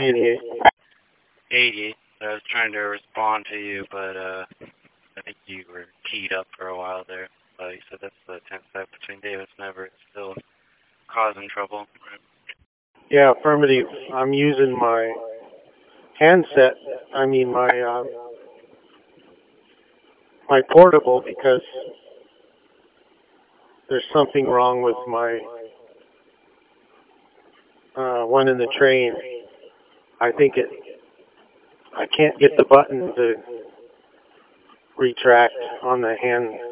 88. 80. I was trying to respond to you, but I think you were keyed up for a while there. You said that's the 10th set between Davis and Everett, still causing trouble. Yeah, affirmative. I'm using my handset, my portable, because there's something wrong with my one in the train. I can't get the button to retract on the hand